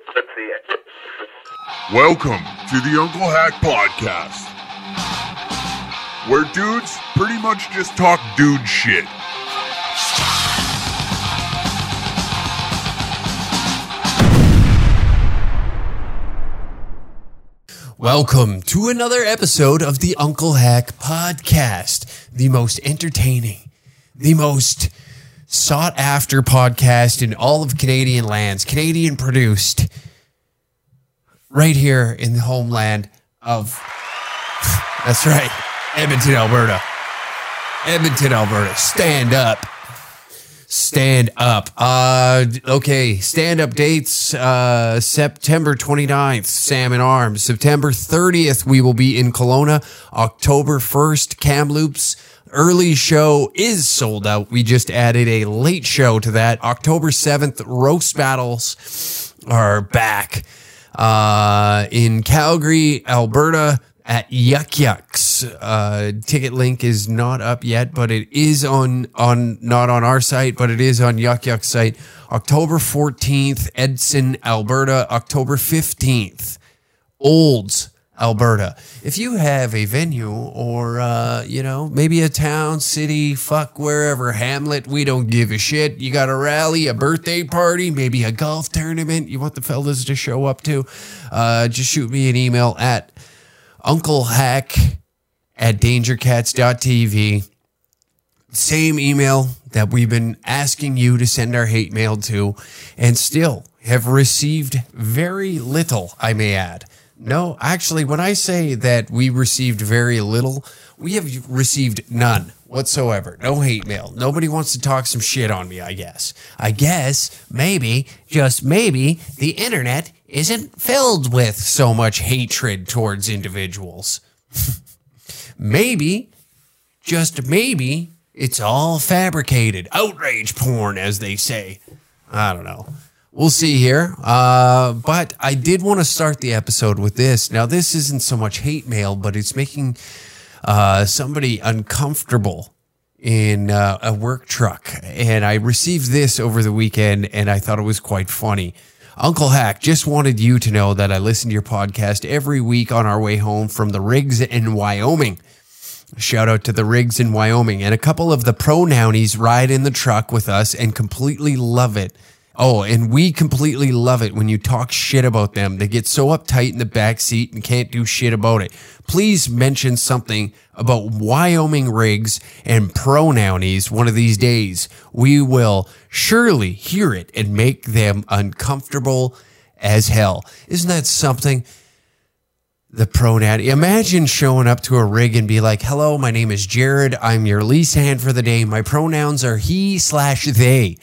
Welcome to the Uncle Hack Podcast, where dudes pretty much just talk dude shit. Welcome to another episode of the Uncle Hack Podcast, the most entertaining, the most sought-after podcast in all of Canadian lands, Canadian produced, right here in the homeland of, that's right, Edmonton, Alberta. Edmonton, Alberta. Stand up. Stand up. Okay, stand-up dates, September 29th, Salmon Arms. September 30th, we will be in Kelowna. October 1st, Kamloops. Early show is sold out. We just added a late show to that. October 7th, Roast Battles are back in Calgary, Alberta at Yuck Yucks. Ticket link is not up yet, but it is on not on our site, but it is on Yuck Yuck's site. October 14th, Edson, Alberta. October 15th, Olds, Alberta. If you have a venue or, maybe a town, city, fuck, wherever, hamlet, we don't give a shit. You got a rally, a birthday party, maybe a golf tournament you want the fellas to show up to, just shoot me an email at unclehack@dangercats.tv. Same email that we've been asking you to send our hate mail to, and still have received very little, I may add. No, actually, when I say that we received very little, we have received none whatsoever. No hate mail. Nobody wants to talk some shit on me, I guess. I guess, maybe, just maybe, the internet isn't filled with so much hatred towards individuals. Maybe, just maybe, it's all fabricated. Outrage porn, as they say. I don't know. We'll see here. But I did want to start the episode with this. Now, this isn't so much hate mail, but it's making somebody uncomfortable in a work truck. And I received this over the weekend, and I thought it was quite funny. Uncle Hack, just wanted you to know that I listen to your podcast every week on our way home from the rigs in Wyoming. Shout out to the rigs in Wyoming. And a couple of the pronounies ride in the truck with us and completely love it. Oh, and we completely love it when you talk shit about them. They get so uptight in the back seat and can't do shit about it. Please mention something about Wyoming rigs and pronounies one of these days. We will surely hear it and make them uncomfortable as hell. Isn't that something? The pronoun. Imagine showing up to a rig and be like, hello, my name is Jared. I'm your lease hand for the day. My pronouns are he/they.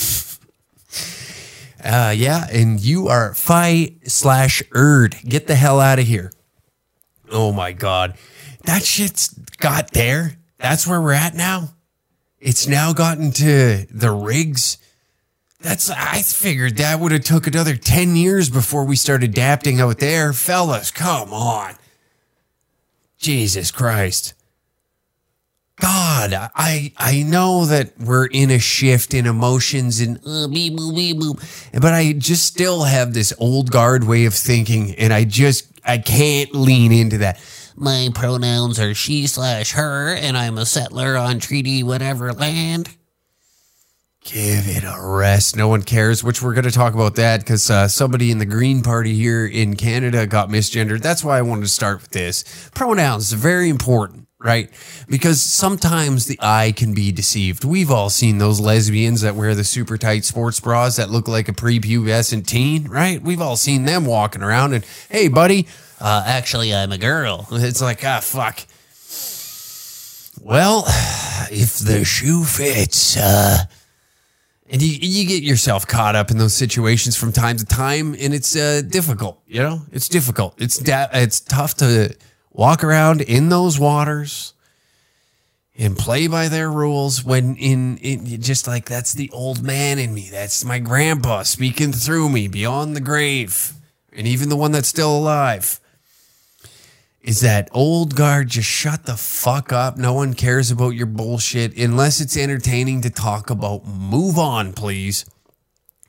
And you are fi/erd. Get the hell out of here. Oh my God. That shit's got there. That's where we're at now. It's now gotten to the rigs. I figured that would have took another 10 years before we started adapting out there. Fellas, come on. Jesus Christ. God, I know that we're in a shift in emotions and beep, boop, beep, boop, but I just still have this old guard way of thinking, and I can't lean into that. My pronouns are she/her, and I'm a settler on treaty whatever land. Give it a rest. No one cares, which we're going to talk about that because somebody in the Green Party here in Canada got misgendered. That's why I wanted to start with this. Pronouns are very important. Right? Because sometimes the eye can be deceived. We've all seen those lesbians that wear the super tight sports bras that look like a prepubescent teen, right? We've all seen them walking around and, hey, buddy, actually, I'm a girl. It's like, fuck. Well, if the shoe fits, and you get yourself caught up in those situations from time to time, and it's difficult, you know? It's difficult. It's tough to walk around in those waters and play by their rules when in just like, that's the old man in me. That's my grandpa speaking through me beyond the grave. And even the one that's still alive. is that old guard, just shut the fuck up. No one cares about your bullshit unless it's entertaining to talk about. Move on, please.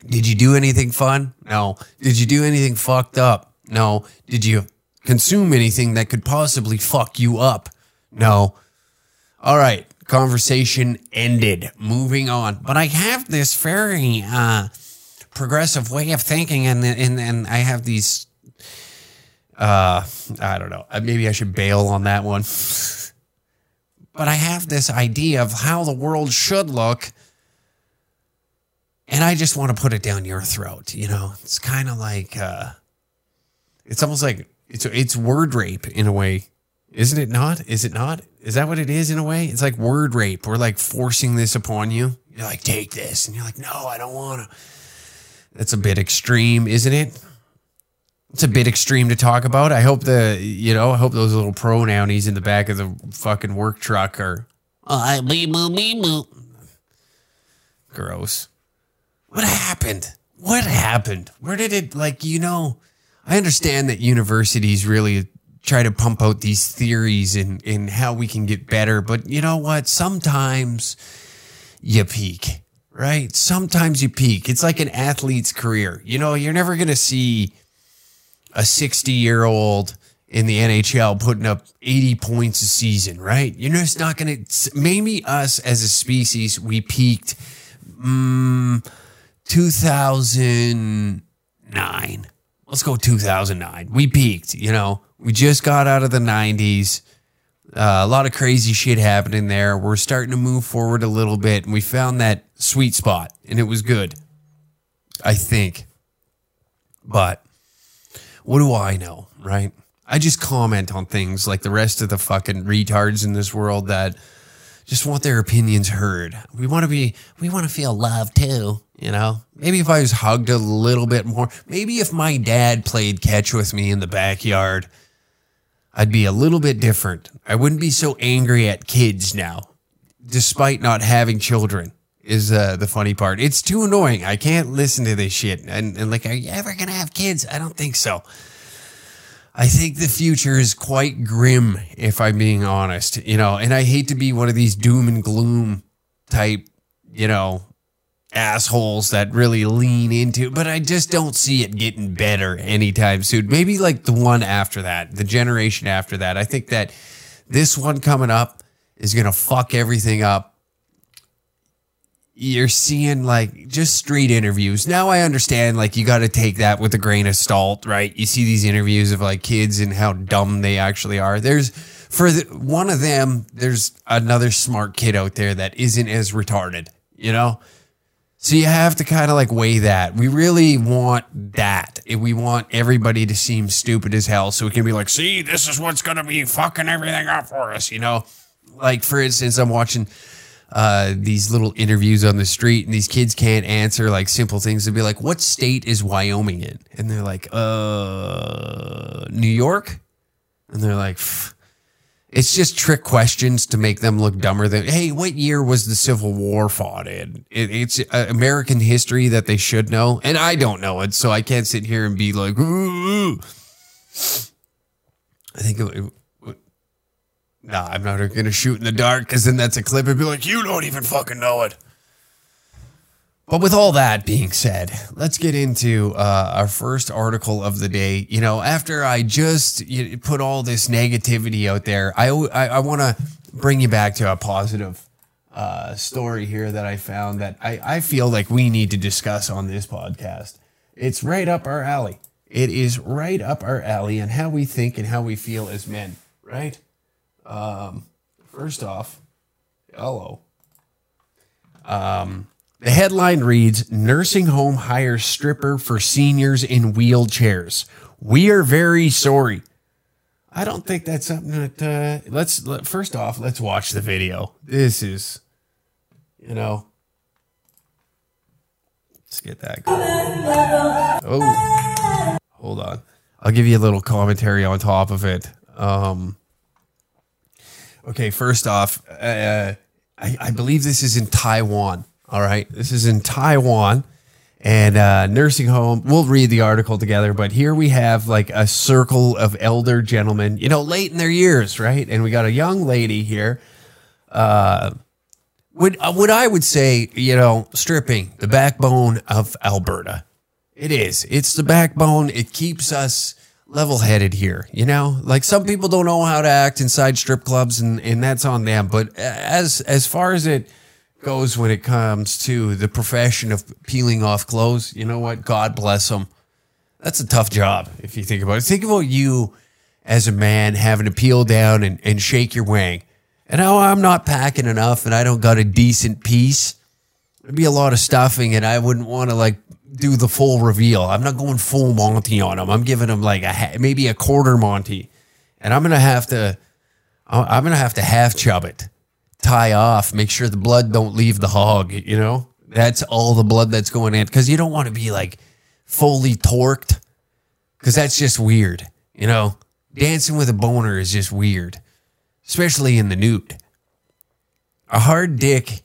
Did you do anything fun? No. Did you do anything fucked up? No. Did you consume anything that could possibly fuck you up? No. All right. Conversation ended. Moving on. But I have this very progressive way of thinking, and I have these. I don't know. Maybe I should bail on that one. But I have this idea of how the world should look, and I just want to put it down your throat. You know, it's kind of like, it's almost like it's word rape in a way. Isn't it not? Is it not? Is that what it is in a way? It's like word rape. We're like forcing this upon you. You're like, take this. And you're like, no, I don't want to. That's a bit extreme, isn't it? It's a bit extreme to talk about. I hope I hope those little pronouns in the back of the fucking work truck are gross. What happened? What happened? Where did it, I understand that universities really try to pump out these theories in how we can get better, but you know what? Sometimes you peak, right? Sometimes you peak. It's like an athlete's career. You know, you're never going to see a 60-year-old in the NHL putting up 80 points a season, right? You're just not going to, maybe us as a species, we peaked 2009. Let's go 2009. We peaked, you know. We just got out of the 90s. A lot of crazy shit happening there. We're starting to move forward a little bit, and we found that sweet spot, and it was good, I think. But what do I know, right? I just comment on things like the rest of the fucking retards in this world that just want their opinions heard. We want to feel loved too, you know? Maybe if I was hugged a little bit more, maybe if my dad played catch with me in the backyard, I'd be a little bit different. I wouldn't be so angry at kids now, despite not having children, is the funny part. It's too annoying. I can't listen to this shit. And like, are you ever going to have kids? I don't think so. I think the future is quite grim, if I'm being honest, you know, and I hate to be one of these doom and gloom type, you know, assholes that really lean into it, but I just don't see it getting better anytime soon. Maybe like the one after that, the generation after that. I think that this one coming up is going to fuck everything up. You're seeing like just street interviews. Now I understand, like, you got to take that with a grain of salt, right? You see these interviews of like kids and how dumb they actually are. One of them, there's another smart kid out there that isn't as retarded, you know? So you have to kind of like weigh that. We really want that. We want everybody to seem stupid as hell so we can be like, see, this is what's going to be fucking everything up for us, you know? Like, for instance, I'm watching these little interviews on the street, and these kids can't answer like simple things. They'll be like, what state is Wyoming in? And they're like, New York? And they're like, pfft. It's just trick questions to make them look dumber than, hey, what year was the Civil War fought in? It's American history that they should know. And I don't know it, so I can't sit here and be like, ooh. I think I'm not going to shoot in the dark, because then that's a clip and be like, you don't even fucking know it. But with all that being said, let's get into our first article of the day. You know, after I just put all this negativity out there, I want to bring you back to a positive story here that I found that I feel like we need to discuss on this podcast. It's right up our alley. It is right up our alley and how we think and how we feel as men, right? First off, hello. The headline reads, nursing home hires stripper for seniors in wheelchairs. We are very sorry. I don't think that's something that, first off, let's watch the video. This is, you know, let's get that going. Oh, hold on. I'll give you a little commentary on top of it. Okay, first off, I believe this is in Taiwan. All right, this is in Taiwan, and nursing home. We'll read the article together, but here we have like a circle of elder gentlemen, you know, late in their years, right? And we got a young lady here, what I would say, stripping, the backbone of Alberta. It is. It's the backbone. It keeps us level-headed here, Like some people don't know how to act inside strip clubs, and that's on them. But as far as it goes when it comes to the profession of peeling off clothes, you know what? God bless them. That's a tough job if you think about it. Think about you as a man having to peel down and shake your wang. And I'm not packing enough and I don't got a decent piece. There'd be a lot of stuffing and I wouldn't want to do the full reveal. I'm not going full Monty on them. I'm giving them maybe a quarter Monty. And I'm going to have to half chub it, tie off, make sure the blood don't leave the hog, That's all the blood that's going in. Because you don't want to be fully torqued, because that's just weird, Dancing with a boner is just weird, especially in the nude. A hard dick,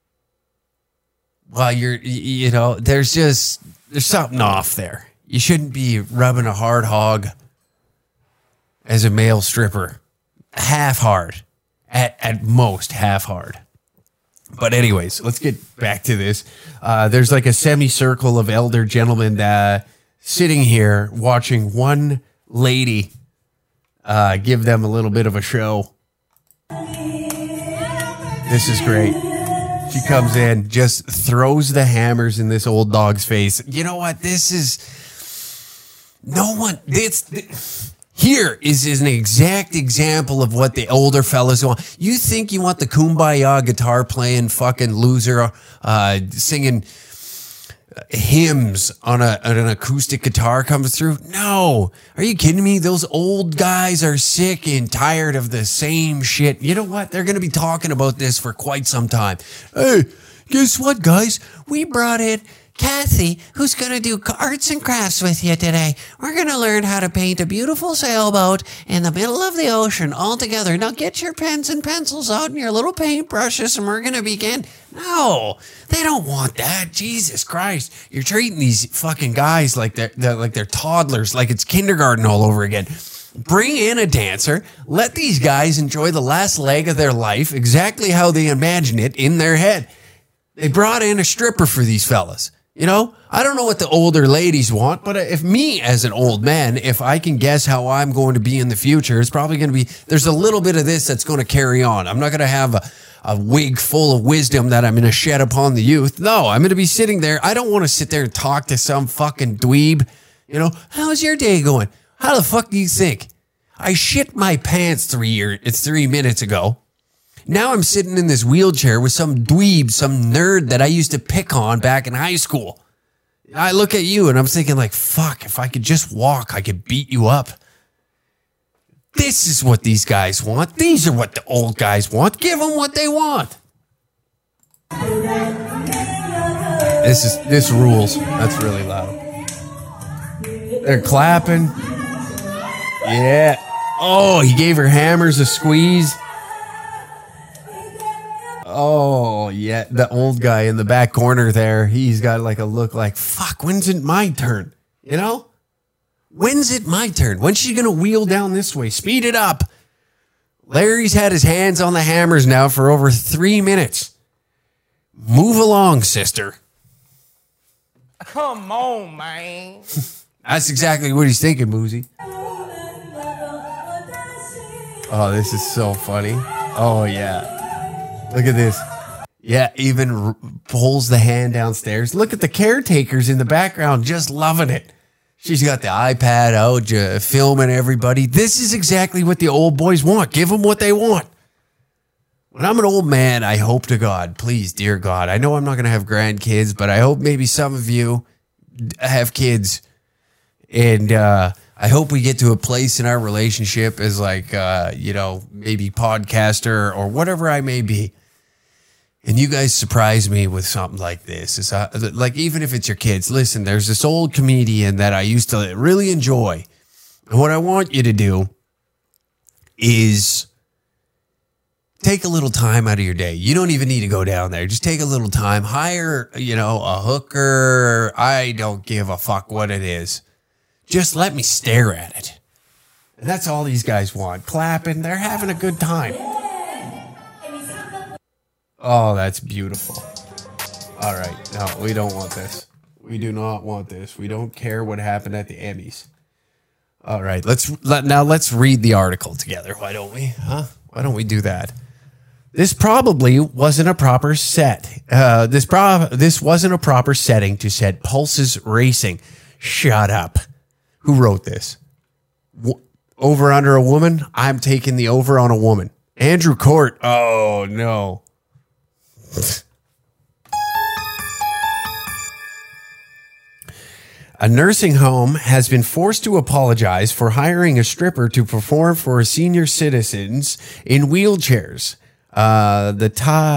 while there's something off there. You shouldn't be rubbing a hard hog as a male stripper. Half hard, at most half hard. But anyways, let's get back to this. There's a semicircle of elder gentlemen sitting here watching one lady give them a little bit of a show. This is great. She comes in, just throws the hammers in this old dog's face. You know what? Here is an exact example of what the older fellas want. You think you want the kumbaya guitar playing fucking loser singing hymns on an acoustic guitar comes through? No. Are you kidding me? Those old guys are sick and tired of the same shit. You know what? They're going to be talking about this for quite some time. Hey, guess what, guys? We brought in Kathy, who's going to do arts and crafts with you today. We're going to learn how to paint a beautiful sailboat in the middle of the ocean all together. Now get your pens and pencils out and your little paintbrushes and we're going to begin. No, they don't want that. Jesus Christ. You're treating these fucking guys like they're toddlers, like it's kindergarten all over again. Bring in a dancer. Let these guys enjoy the last leg of their life exactly how they imagine it in their head. They brought in a stripper for these fellas. I don't know what the older ladies want, but if me as an old man, if I can guess how I'm going to be in the future, it's probably going to be, there's a little bit of this that's going to carry on. I'm not going to have a wig full of wisdom that I'm going to shed upon the youth. No, I'm going to be sitting there. I don't want to sit there and talk to some fucking dweeb. How's your day going? How the fuck do you think? I shit my pants 3 minutes ago. Now I'm sitting in this wheelchair with some dweeb, some nerd that I used to pick on back in high school. I look at you and I'm thinking fuck, if I could just walk, I could beat you up. This is what these guys want. These are what the old guys want. Give them what they want. This rules. That's really loud. They're clapping. Yeah. Oh, he gave her hammers a squeeze. Oh, yeah, the old guy in the back corner there, he's got a look like, fuck, when's it my turn? When's it my turn? When's she going to wheel down this way? Speed it up. Larry's had his hands on the hammers now for over 3 minutes. Move along, sister. Come on, man. That's exactly what he's thinking, Boozy. Oh, this is so funny. Oh, yeah. Look at this. Yeah, even pulls the hand downstairs. Look at the caretakers in the background just loving it. She's got the iPad out, filming everybody. This is exactly what the old boys want. Give them what they want. When I'm an old man, I hope to God, please, dear God, I know I'm not going to have grandkids, but I hope maybe some of you have kids. And I hope we get to a place in our relationship as maybe podcaster or whatever I may be. And you guys surprise me with something like this. It's even if it's your kids, listen, there's this old comedian that I used to really enjoy. And what I want you to do is take a little time out of your day. You don't even need to go down there. Just take a little time. Hire, a hooker. I don't give a fuck what it is. Just let me stare at it. And that's all these guys want. Clapping. They're having a good time. Oh, that's beautiful. All right. No, we don't want this. We do not want this. We don't care what happened at the Emmys. All right. Let's read the article together. Why don't we? Huh? Why don't we do that? This probably wasn't a proper set. This wasn't a proper setting to set pulses racing. Shut up. Who wrote this? Over under a woman? I'm taking the over on a woman. Andrew Court. Oh, no. A nursing home has been forced to apologize for hiring a stripper to perform for senior citizens in wheelchairs. The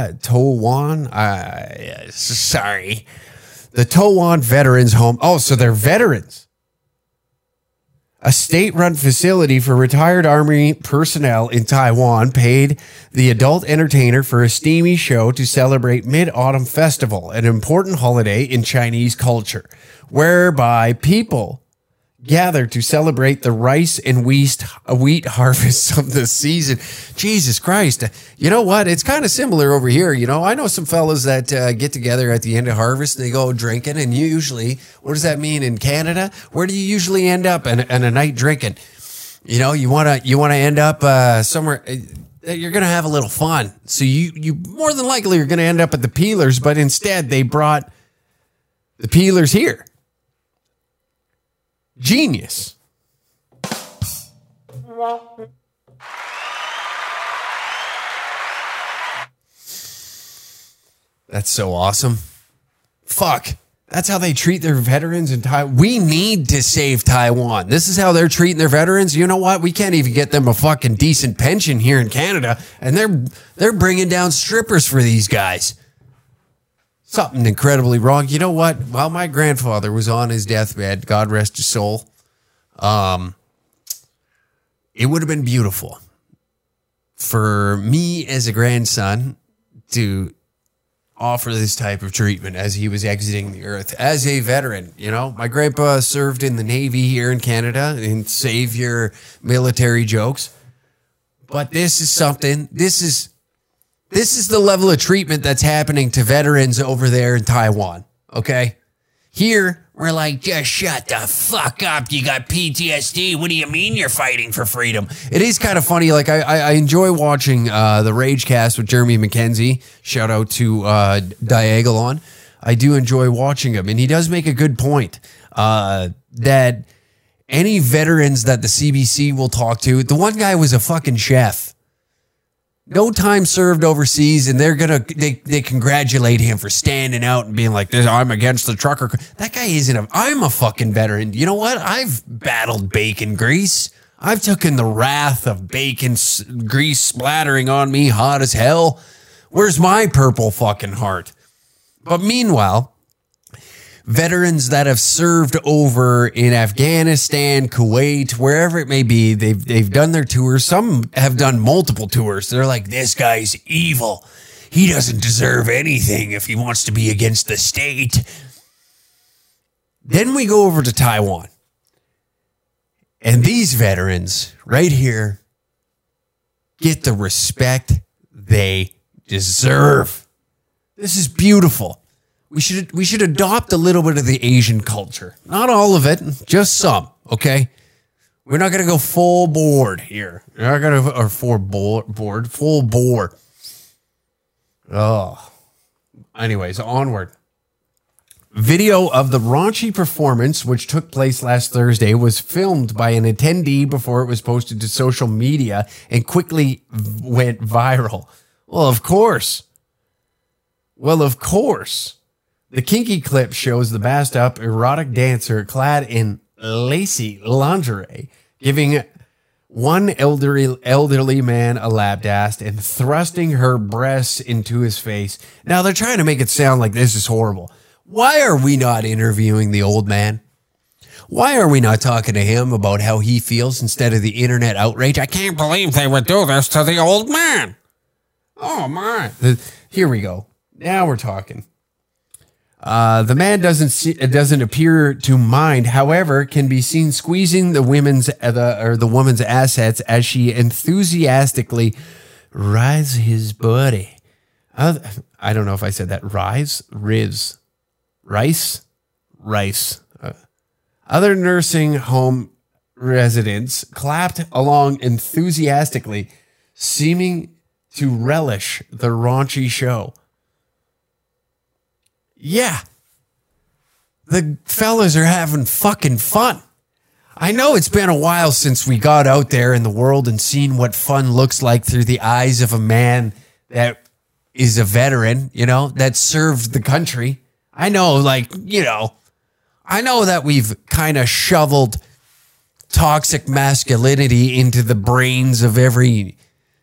Towan Veterans Home. Oh, so they're veterans. A state-run facility for retired Army personnel in Taiwan paid the adult entertainer for a steamy show to celebrate Mid-Autumn Festival, an important holiday in Chinese culture, whereby people gather to celebrate the rice and wheat harvests of the season. Jesus Christ. You know what? It's kind of similar over here. You know, I know some fellas that get together at the end of harvest. They go drinking, and usually, what does that mean in Canada? Where do you usually end up in a night drinking? You know, you want to end up somewhere. You're going to have a little fun. So you more than likely are going to end up at the Peelers, but instead they brought the Peelers here. Genius. That's so awesome. Fuck. That's how they treat their veterans in Taiwan. We need to save Taiwan. This is how they're treating their veterans. You know what? We can't even get them a fucking decent pension here in Canada, and they're bringing down strippers for these guys. Something incredibly wrong. You know what? While my grandfather was on his deathbed, God rest his soul, it would have been beautiful for me as a grandson to offer this type of treatment as he was exiting the earth as a veteran. You know, my grandpa served in the Navy here in Canada, and save your military jokes. But this is something, this is the level of treatment that's happening to veterans over there in Taiwan, okay? Here, we're like, just shut the fuck up. You got PTSD. What do you mean you're fighting for freedom? It is kind of funny. Like, I enjoy watching the Ragecast with Jeremy McKenzie. Shout out to Diagolon. I do enjoy watching him. And he does make a good point that any veterans that the CBC will talk to, the one guy was a fucking chef. No time served overseas, and they congratulate him for standing out and being like, "This, I'm against the trucker." That guy isn't. I'm a fucking veteran. You know what? I've battled bacon grease. I've taken the wrath of bacon grease splattering on me hot as hell. Where's my purple fucking heart? But meanwhile, veterans that have served over in Afghanistan, Kuwait, wherever it may be, they've done their tours. Some have done multiple tours. They're like, this guy's evil. He doesn't deserve anything if he wants to be against the state. Then we go over to Taiwan. And these veterans right here get the respect they deserve. This is beautiful. We should adopt a little bit of the Asian culture. Not all of it, just some, okay? We're not going to go full board here. We're not going to, or full bore. Oh. Anyways, onward. Video of the raunchy performance, which took place last Thursday, was filmed by an attendee before it was posted to social media and quickly went viral. Well, of course. The kinky clip shows the masked up erotic dancer clad in lacy lingerie, giving one elderly man a lap dance and thrusting her breasts into his face. Now they're trying to make it sound like this is horrible. Why are we not interviewing the old man? Why are we not talking to him about how he feels instead of the internet outrage? I can't believe they would do this to the old man. Oh my. Here we go. Now we're talking. The man doesn't appear to mind. However, can be seen squeezing the woman's assets as she enthusiastically rides his body I don't know if I said that. Rice. Other nursing home residents clapped along enthusiastically, seeming to relish the raunchy show. Yeah. The fellas are having fucking fun. I know it's been a while since we got out there in the world and seen what fun looks like through the eyes of a man that is a veteran, that served the country. I know, I know that we've kind of shoveled toxic masculinity into the brains of every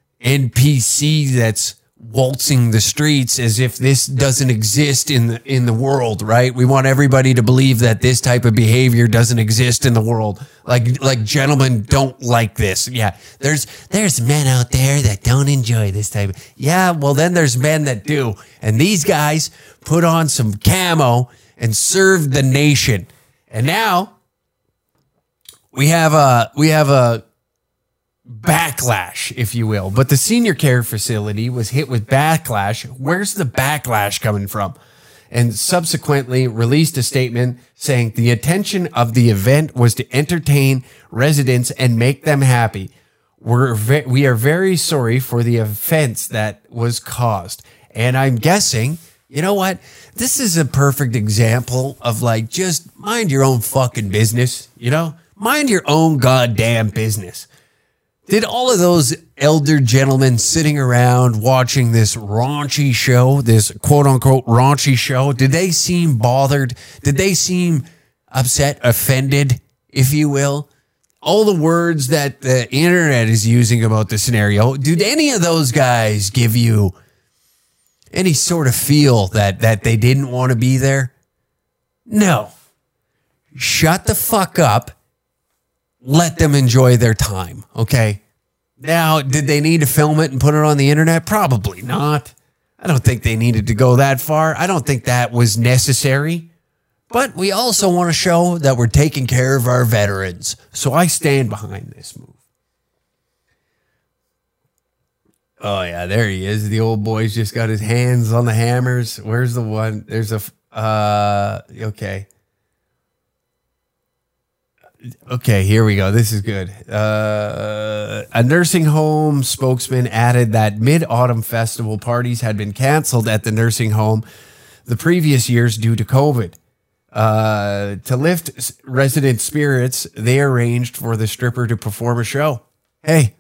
NPC that's waltzing the streets as if this doesn't exist in the world, right? We want everybody to believe that this type of behavior doesn't exist in the world. Like gentlemen don't like this. Yeah, there's men out there that don't enjoy this type of, yeah, well then there's men that do. And these guys put on some camo and served the nation. And now we have a backlash, if you will. But the senior care facility was hit with backlash. Where's the backlash coming from? And subsequently released a statement saying the intention of the event was to entertain residents and make them happy. We are very sorry for the offense that was caused. And I'm guessing, you know what? This is a perfect example of just mind your own fucking business, Mind your own goddamn business. Did all of those elder gentlemen sitting around watching this raunchy show, this quote unquote raunchy show, did they seem bothered? Did they seem upset, offended, if you will? All the words that the internet is using about the scenario, did any of those guys give you any sort of feel that they didn't want to be there? No. Shut the fuck up. Let them enjoy their time, okay? Now, did they need to film it and put it on the internet? Probably not. I don't think they needed to go that far. I don't think that was necessary. But we also want to show that we're taking care of our veterans. So I stand behind this move. Oh, yeah, there he is. The old boy's just got his hands on the hammers. Where's the one? There's okay. Okay, here we go. This is good. A nursing home spokesman added that Mid-Autumn Festival parties had been canceled at the nursing home the previous years due to COVID. To lift resident spirits, they arranged for the stripper to perform a show. Hey,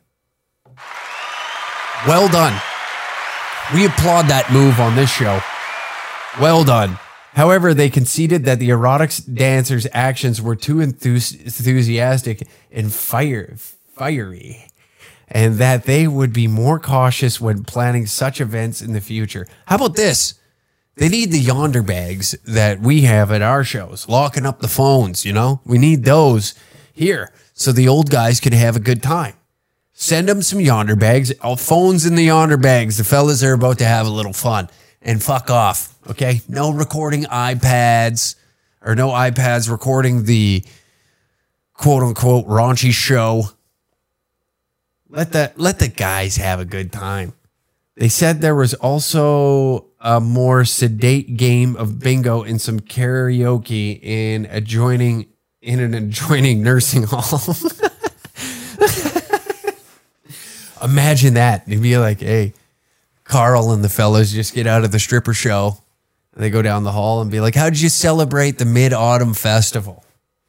well done. We applaud that move on this show. Well done. However, they conceded that the erotic dancer's actions were too enthusiastic and fiery, and that they would be more cautious when planning such events in the future. How about this? They need the yonder bags that we have at our shows, locking up the phones, We need those here so the old guys can have a good time. Send them some yonder bags, all phones in the yonder bags. The fellas are about to have a little fun. And fuck off, okay? No recording iPads or no iPads recording the quote-unquote raunchy show. Let the guys have a good time. They said there was also a more sedate game of bingo and some karaoke in an adjoining nursing home. Imagine that. You'd be like, hey, Carl and the fellas just get out of the stripper show. And they go down the hall and be like, how did you celebrate the Mid-Autumn Festival?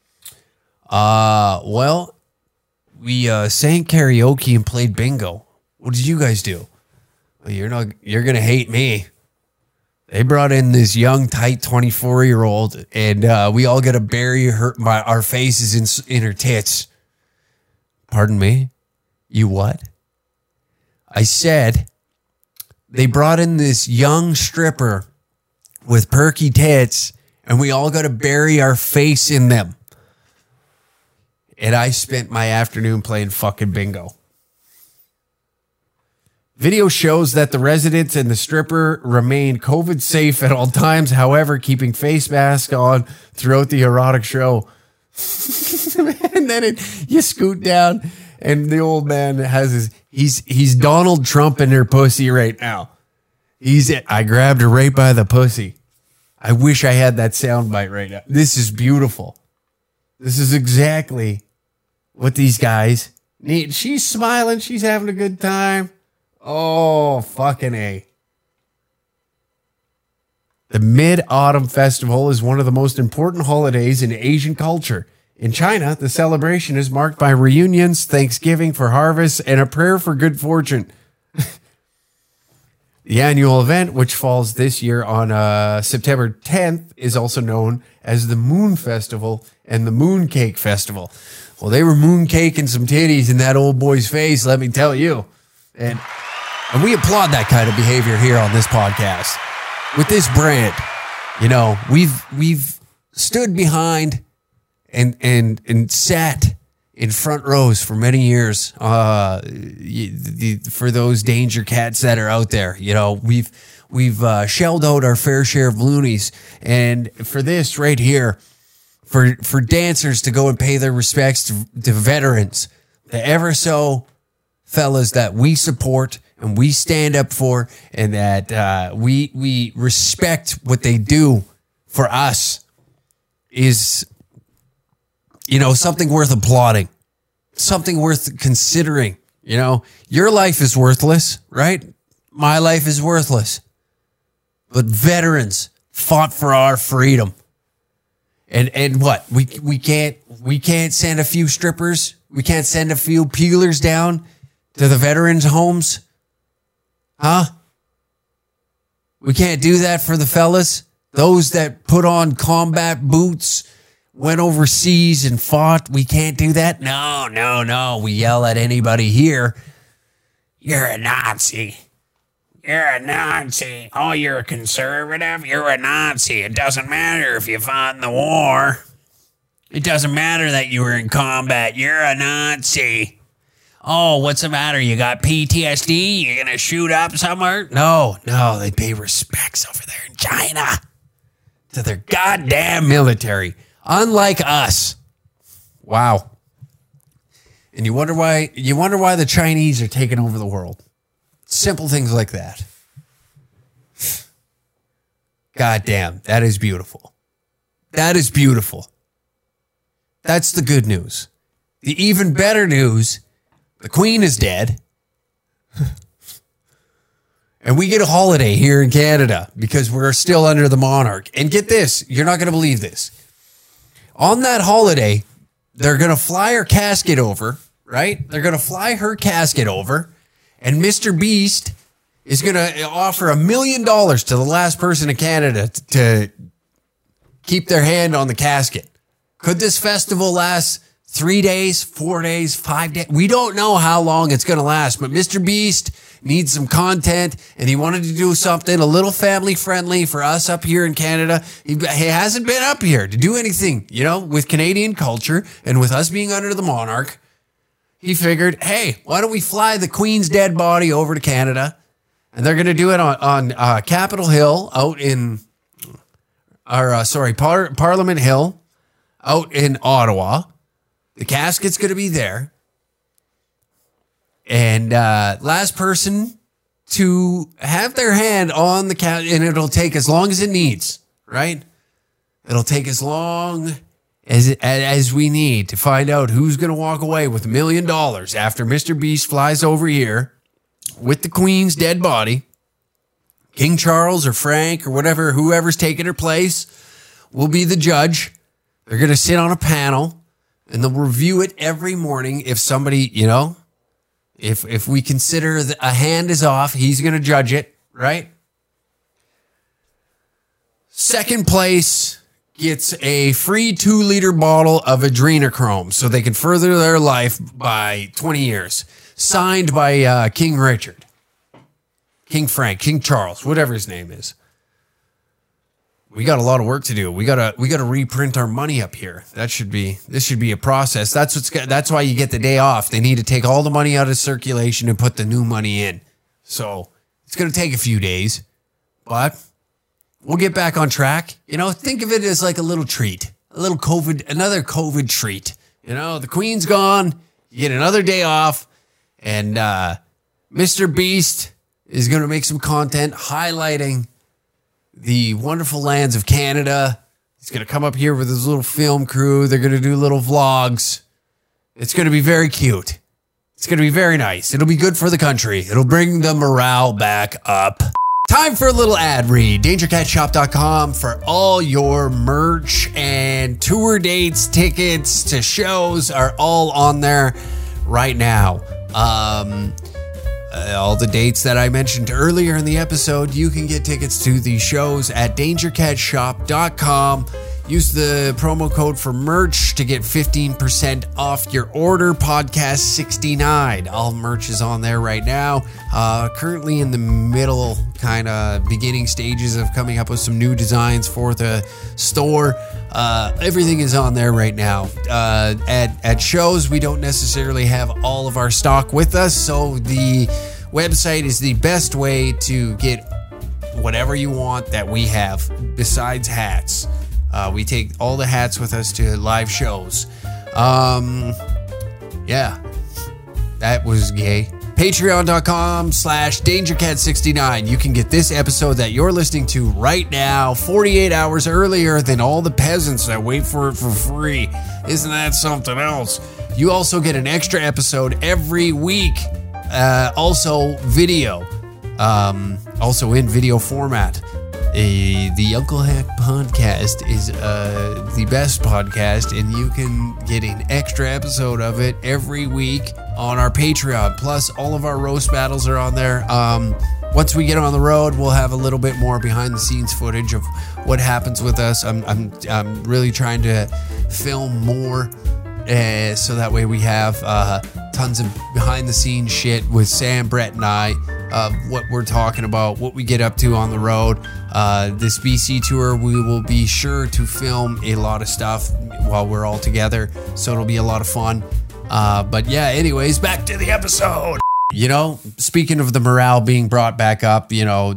Well, we sang karaoke and played bingo. What did you guys do? Well, you're going to hate me. They brought in this young, tight 24-year-old, and we all got to bury our faces in her tits. Pardon me? You what? I said they brought in this young stripper with perky tits, and we all got to bury our face in them. And I spent my afternoon playing fucking bingo. Video shows that the residents and the stripper remained COVID safe at all times, however, keeping face masks on throughout the erotic show. And then you scoot down, and the old man has he's Donald Trump in her pussy right now. I grabbed her right by the pussy. I wish I had that sound bite right now. This is beautiful. This is exactly what these guys need. She's smiling. She's having a good time. Oh, fucking A. The Mid-Autumn Festival is one of the most important holidays in Asian culture. In China, the celebration is marked by reunions, thanksgiving for harvests, and a prayer for good fortune. The annual event, which falls this year on September 10th, is also known as the Moon Festival and the Mooncake Festival. Well, they were mooncaking some titties in that old boy's face, let me tell you. And we applaud that kind of behavior here on this podcast. With this brand, you know, we've stood behind and sat in front rows for many years. For those danger cats that are out there, you know, we've shelled out our fair share of loonies, and for this right here, for dancers to go and pay their respects to veterans, the ever so fellas that we support and we stand up for, and that we respect what they do for us, is, you know, something worth applauding, something worth considering. You know, your life is worthless, right? My life is worthless. But veterans fought for our freedom. And what? We can't send a few strippers. We can't send a few peelers down to the veterans' homes. Huh? We can't do that for the fellas? Those that put on combat boots, went overseas and fought. We can't do that? No. We yell at anybody here. You're a Nazi. You're a Nazi. Oh, you're a conservative? You're a Nazi. It doesn't matter if you fought in the war. It doesn't matter that you were in combat. You're a Nazi. Oh, what's the matter? You got PTSD? You're going to shoot up somewhere? No, they pay respects over there in China to their goddamn military. Unlike us. Wow. And you wonder why the Chinese are taking over the world. Simple things like that. God damn, that is beautiful. That is beautiful. That's the good news. The even better news, the Queen is dead. And we get a holiday here in Canada because we're still under the monarch. And get this, you're not going to believe this. On that holiday, they're going to fly her casket over, right? They're going to fly her casket over, and Mr. Beast is going to offer $1 million to the last person in Canada to keep their hand on the casket. Could this festival last 3 days, 4 days, 5 days? We don't know how long it's going to last, but Mr. Beast needs some content, and he wanted to do something a little family friendly for us up here in Canada. He hasn't been up here to do anything, you know, with Canadian culture and with us being under the monarch. He figured, hey, why don't we fly the Queen's dead body over to Canada? And they're going to do it on Capitol Hill out in, Parliament Hill out in Ottawa. The casket's going to be there. And last person to have their hand on the casket, and it'll take as long as it needs, right? It'll take as long as we need to find out who's going to walk away with $1 million after Mr. Beast flies over here with the Queen's dead body. King Charles or Frank or whatever, whoever's taking her place will be the judge. They're going to sit on a panel and they'll review it every morning. If somebody, you know, if we consider that a hand is off, he's going to judge it, right? Second place gets a free 2-liter bottle of adrenochrome so they can further their life by 20 years. Signed by King Richard, King Frank, King Charles, whatever his name is. We got a lot of work to do. We gotta reprint our money up here. This should be a process. That's why you get the day off. They need to take all the money out of circulation and put the new money in. So it's gonna take a few days, but we'll get back on track. You know, think of it as like a little treat, another COVID treat. You know, the Queen's gone. You get another day off, and Mr. Beast is going to make some content highlighting the wonderful lands of Canada. He's going to come up here with his little film crew. They're going to do little vlogs. It's going to be very cute. It's going to be very nice. It'll be good for the country. It'll bring the morale back up. Time for a little ad read. DangerCatShop.com for all your merch and tour dates, tickets to shows are all on there right now. All the dates that I mentioned earlier in the episode, you can get tickets to the shows at DangerCatShop.com. Use the promo code for merch to get 15% off your order, podcast 69. All merch is on there right now. Currently in the middle, kind of beginning stages of coming up with some new designs for the store. Everything is on there right now. At shows, we don't necessarily have all of our stock with us, so the website is the best way to get whatever you want that we have besides hats. We take all the hats with us to live shows. Yeah, that was gay. Patreon.com/DangerCat69. You can get this episode that you're listening to right now 48 hours earlier than all the peasants that wait for it for free. Isn't that something else? You also get an extra episode every week. Also video. Also in video format. The Uncle Hack podcast is the best podcast, and you can get an extra episode of it every week on our Patreon. Plus, all of our roast battles are on there. Once we get on the road, we'll have a little bit more behind-the-scenes footage of what happens with us. I'm really trying to film more, so that way we have tons of behind-the-scenes shit with Sam, Brett, and I. What we're talking about, what we get up to on the road. This BC tour, we will be sure to film a lot of stuff while we're all together, so it'll be a lot of fun. But yeah, anyways, back to the episode. You know, speaking of the morale being brought back up, you know,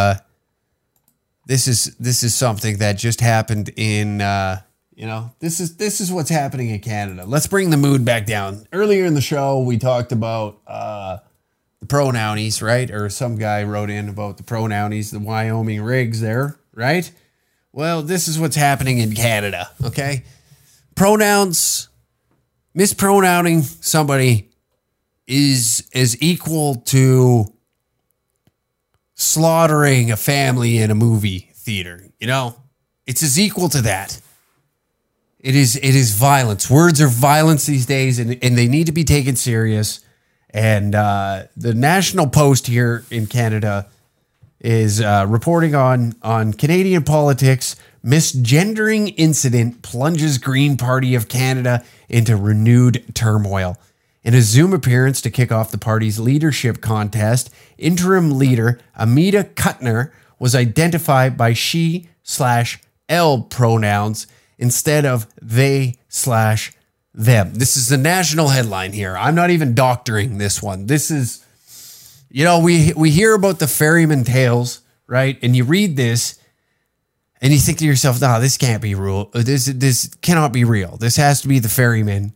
this is something that just happened in, you know, this is what's happening in Canada. Let's bring the mood back down. Earlier in the show, we talked about the pronouns, right? Or some guy wrote in about the pronouns, the Wyoming rigs there, right? Well, this is what's happening in Canada, okay? Pronouns, mispronouncing somebody is equal to slaughtering a family in a movie theater, you know? It's as equal to that. It is violence. Words are violence these days, and they need to be taken serious. And the National Post here in Canada is reporting on Canadian politics. Misgendering incident plunges Green Party of Canada into renewed turmoil. In a Zoom appearance to kick off the party's leadership contest, interim leader Amita Kuttner was identified by she/L pronouns instead of they/them. This is the national headline here. I'm not even doctoring this one. This is, you know, we hear about the ferryman tales, right? And you read this and you think to yourself, no, this can't be real. This cannot be real. This has to be the ferryman.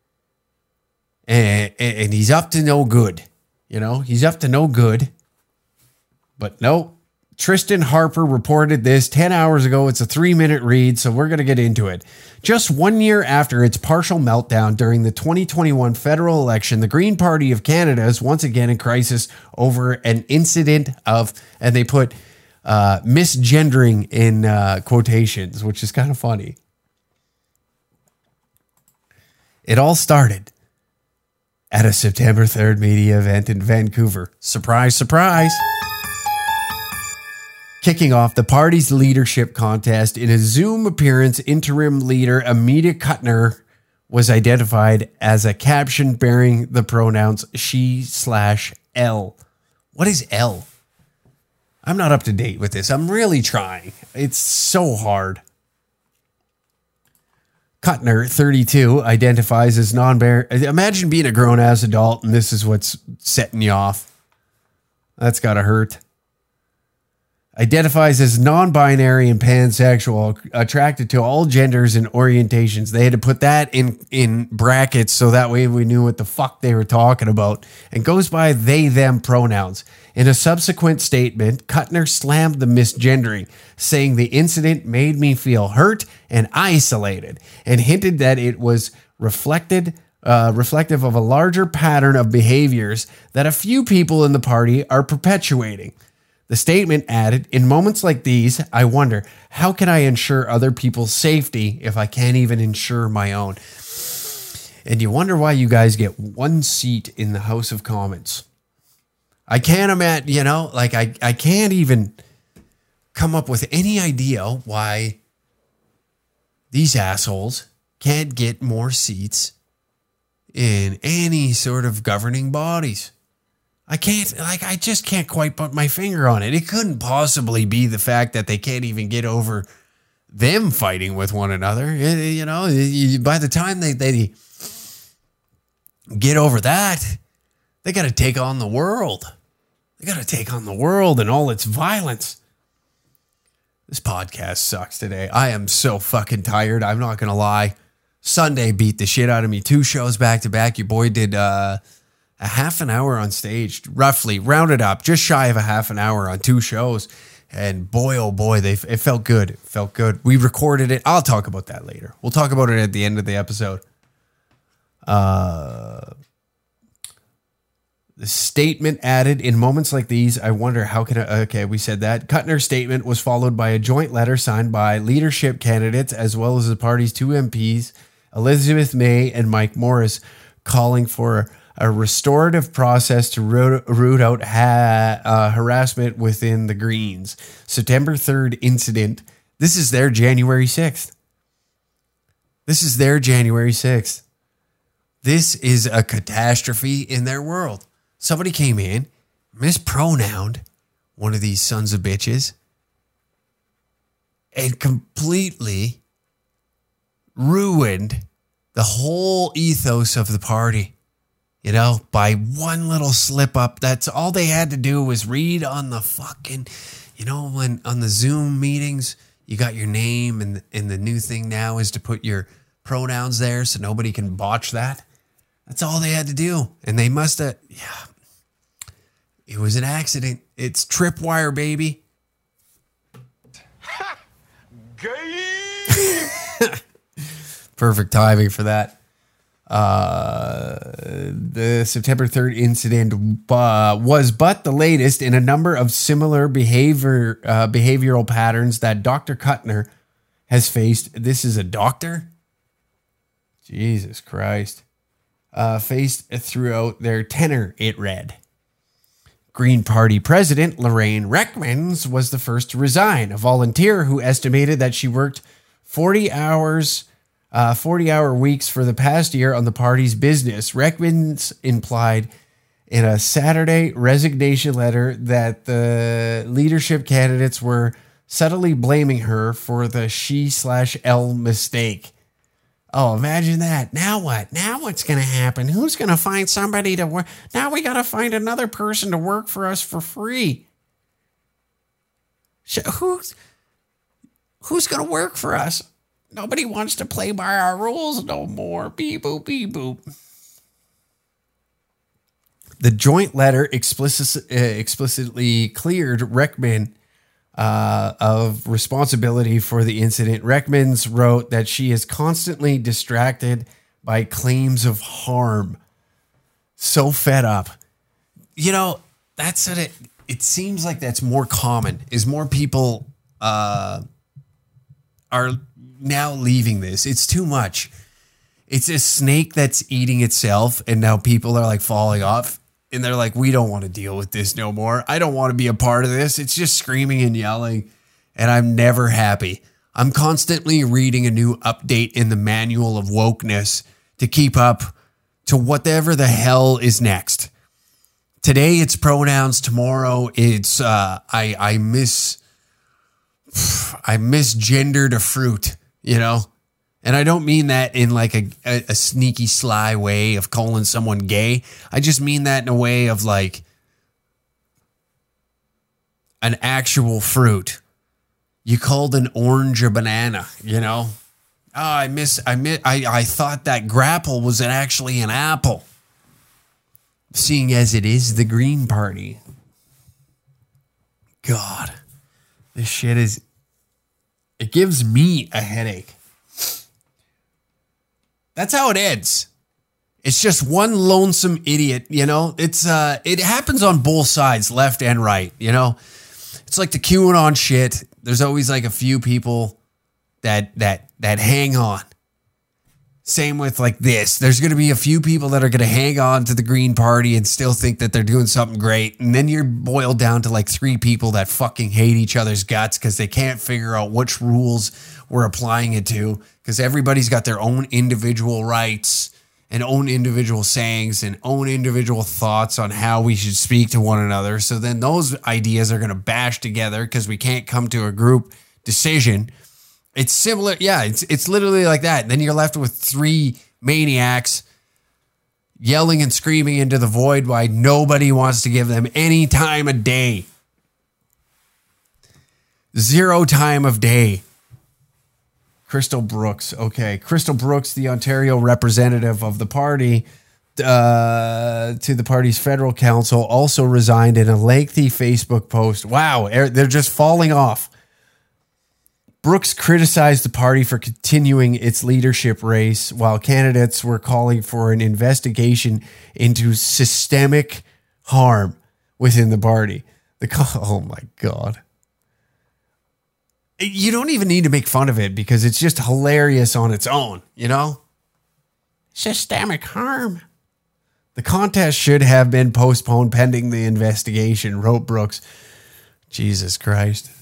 And he's up to no good. You know, he's up to no good. But no, Tristan Harper reported this 10 hours ago. It's a 3-minute read, so we're going to get into it. Just 1 year after its partial meltdown during the 2021 federal election, the Green Party of Canada is once again in crisis over an incident of, and they put misgendering in quotations, which is kind of funny. It all started at a September 3rd media event in Vancouver. Surprise, surprise. Kicking off the party's leadership contest in a Zoom appearance, interim leader Amita Kuttner was identified as a caption bearing the pronouns she/L. What is L? I'm not up to date with this. I'm really trying. It's so hard. Kuttner, 32, identifies as non-binary. Imagine being a grown-ass adult and this is what's setting you off. That's got to hurt. identifies as non-binary and pansexual, attracted to all genders and orientations. They had to put that in brackets so that way we knew what the fuck they were talking about, and goes by they, them pronouns. In a subsequent statement, Kuttner slammed the misgendering, saying the incident made me feel hurt and isolated, and hinted that it was reflective of a larger pattern of behaviors that a few people in the party are perpetuating. The statement added, "In moments like these, I wonder, how can I ensure other people's safety if I can't even ensure my own?" And you wonder why you guys get one seat in the House of Commons. I can't imagine, I can't even come up with any idea why these assholes can't get more seats in any sort of governing bodies. I just can't quite put my finger on it. It couldn't possibly be the fact that they can't even get over them fighting with one another. By the time they get over that, they got to take on the world. They got to take on the world and all its violence. This podcast sucks today. I am so fucking tired. I'm not going to lie. Sunday beat the shit out of me. 2 shows back to back. Your boy did a half an hour on stage, roughly rounded up, just shy of a half an hour on 2 shows. And boy, oh boy, it felt good. It felt good. We recorded it. I'll talk about that later. We'll talk about it at the end of the episode. The statement added, "In moments like these, I wonder how can I..." Okay, we said that. Kuttner's statement was followed by a joint letter signed by leadership candidates as well as the party's 2 MPs, Elizabeth May and Mike Morris, calling for a restorative process to root out harassment within the Greens. September 3rd incident. This is their January 6th. This is their January 6th. This is a catastrophe in their world. Somebody came in, mispronounced one of these sons of bitches, and completely ruined the whole ethos of the party. By one little slip up. That's all they had to do was read on the fucking, when on the Zoom meetings, you got your name and the new thing now is to put your pronouns there so nobody can botch that. That's all they had to do. And they must have, it was an accident. It's tripwire, baby. Perfect timing for that. The September 3rd incident was but the latest in a number of similar behavioral patterns that Dr. Kuttner has faced. This is a doctor? Jesus Christ. Faced throughout their tenure, it read. Green Party President Lorraine Reckmans was the first to resign, a volunteer who estimated that she worked 40-hour weeks for the past year on the party's business. Reckmans implied in a Saturday resignation letter that the leadership candidates were subtly blaming her for the she/L mistake. Oh, imagine that. Now what? Now what's going to happen? Who's going to find somebody to work? Now we got to find another person to work for us for free. Who's going to work for us? Nobody wants to play by our rules no more. Beep, boop, beep, boop. The joint letter explicitly cleared Reckman of responsibility for the incident. Reckmans wrote that she is constantly distracted by claims of harm. So fed up. That's what it seems like that's more common, is more people are now leaving this. It's too much. It's a snake that's eating itself, and now people are like falling off. And they're like, we don't want to deal with this no more. I don't want to be a part of this. It's just screaming and yelling, and I'm never happy. I'm constantly reading a new update in the manual of wokeness to keep up to whatever the hell is next. Today it's pronouns. Tomorrow it's I misgendered a fruit, And I don't mean that in like a sneaky, sly way of calling someone gay. I just mean that in a way of like, an actual fruit. You called an orange a banana, you know? Oh, I thought that grapple was actually an apple. Seeing as it is the Green Party. God, this shit it gives me a headache. That's how it ends. It's just one lonesome idiot, you know? It happens on both sides, left and right, you know? It's like the QAnon shit. There's always like a few people that hang on. Same with like this. There's going to be a few people that are going to hang on to the Green Party and still think that they're doing something great. And then you're boiled down to like 3 people that fucking hate each other's guts because they can't figure out which rules we're applying it to, because everybody's got their own individual rights and own individual sayings and own individual thoughts on how we should speak to one another. So then those ideas are going to bash together because we can't come to a group decision. It's similar. Yeah, it's literally like that. And then you're left with 3 maniacs yelling and screaming into the void why nobody wants to give them any time of day. 0 time of day. Crystal Brooks. Okay. Crystal Brooks, the Ontario representative of the party to the party's federal council, also resigned in a lengthy Facebook post. Wow. They're just falling off. Brooks criticized the party for continuing its leadership race while candidates were calling for an investigation into systemic harm within the party. Oh my God. You don't even need to make fun of it because it's just hilarious on its own, you know? Systemic harm. The contest should have been postponed pending the investigation, wrote Brooks. Jesus Christ.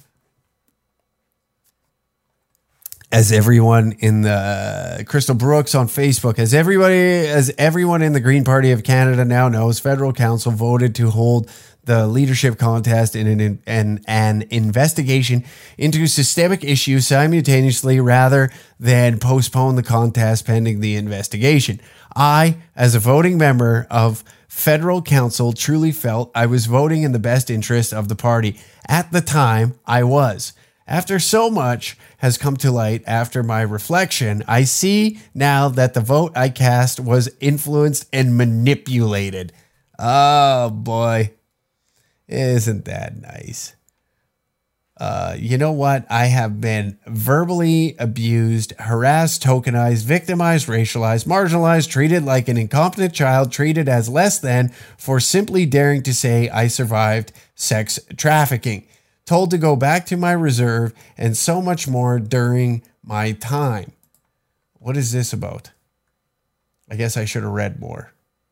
As everyone in the Crystal Brooks on Facebook, as everyone in the Green Party of Canada now knows, federal council voted to hold the leadership contest in an investigation into systemic issues simultaneously rather than postpone the contest pending the investigation. I, as a voting member of federal council, truly felt I was voting in the best interest of the party. At the time, I was. After so much has come to light after my reflection, I see now that the vote I cast was influenced and manipulated. Oh boy. Isn't that nice? You know what? I have been verbally abused, harassed, tokenized, victimized, racialized, marginalized, treated like an incompetent child, treated as less than for simply daring to say I survived sex trafficking, told to go back to my reserve, and so much more during my time. What is this about? I guess I should have read more.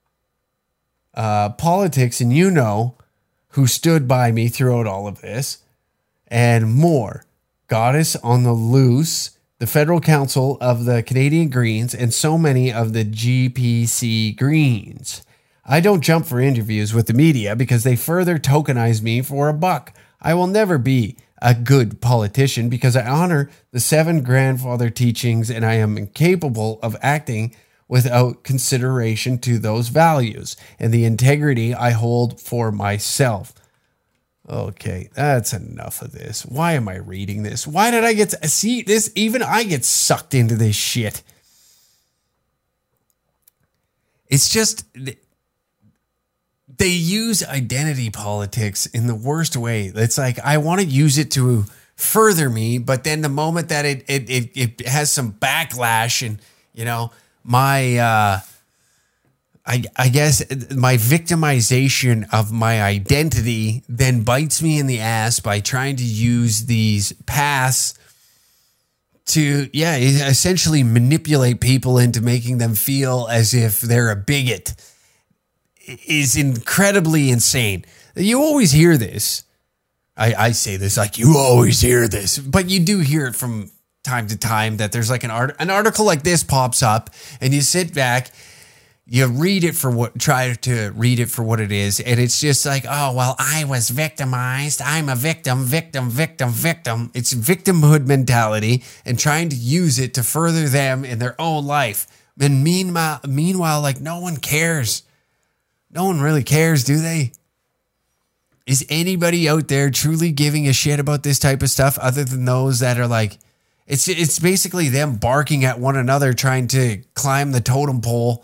Politics, and you know who stood by me throughout all of this, and more. Goddess on the Loose, the Federal Council of the Canadian Greens, and so many of the GPC Greens. I don't jump for interviews with the media because they further tokenize me for a buck. I will never be a good politician because I honor the 7 grandfather teachings and I am incapable of acting without consideration to those values and the integrity I hold for myself. Okay, that's enough of this. Why am I reading this? Why did I get to see this? Even I get sucked into this shit. It's just, they use identity politics in the worst way. It's like, I want to use it to further me, but then the moment that it has some backlash and, you know, my, I guess my victimization of my identity then bites me in the ass by trying to use these paths to, essentially manipulate people into making them feel as if they're a bigot is incredibly insane. You always hear this. I say this like you always hear this, but you do hear it from time to time that there's like an article like this pops up and you sit back, you try to read it for what it is. And it's just like, oh, well, I was victimized. I'm a victim. It's victimhood mentality and trying to use it to further them in their own life. And meanwhile, like no one cares. No one really cares, do they? Is anybody out there truly giving a shit about this type of stuff other than those that are like, it's basically them barking at one another trying to climb the totem pole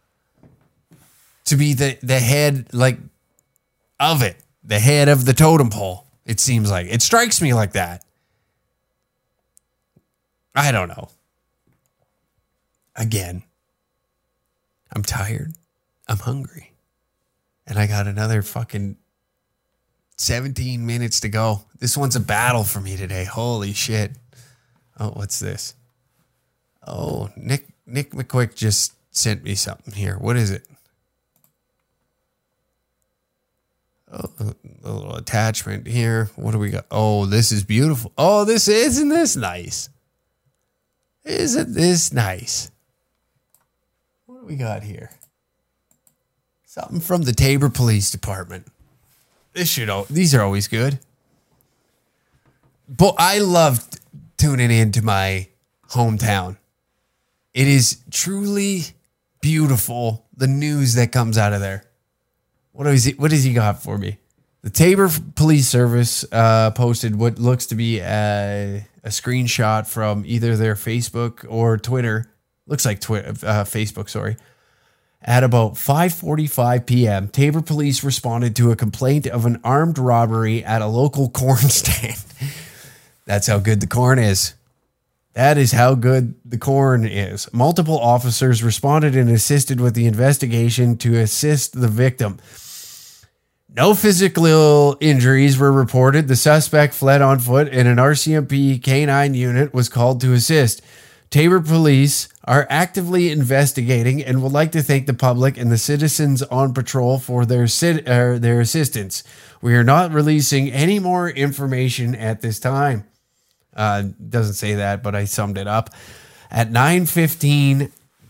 to be the head like of it, the head of the totem pole. It seems like it strikes me like that. I don't know. Again, I'm tired. I'm hungry. And I got another fucking 17 minutes to go. This one's a battle for me today. Holy shit. Oh, what's this? Oh, Nick McQuick just sent me something here. What is it? Oh, a little attachment here. What do we got? Oh, this is beautiful. Oh, isn't this nice? Isn't this nice? What do we got here? Something from the Tabor Police Department. These are always good. But I loved tuning into my hometown. It is truly beautiful, the news that comes out of there. What has he got for me? The Tabor Police Service posted what looks to be a screenshot from either their Facebook or Twitter. Looks like Facebook, sorry. At about 5:45 p.m., Tabor police responded to a complaint of an armed robbery at a local corn stand. That's how good the corn is. That is how good the corn is. Multiple officers responded and assisted with the investigation to assist the victim. No physical injuries were reported. The suspect fled on foot and an RCMP K-9 unit was called to assist. Tabor police are actively investigating and would like to thank the public and the citizens on patrol for their assistance. We are not releasing any more information at this time. Doesn't say that, but I summed it up. At 9:15.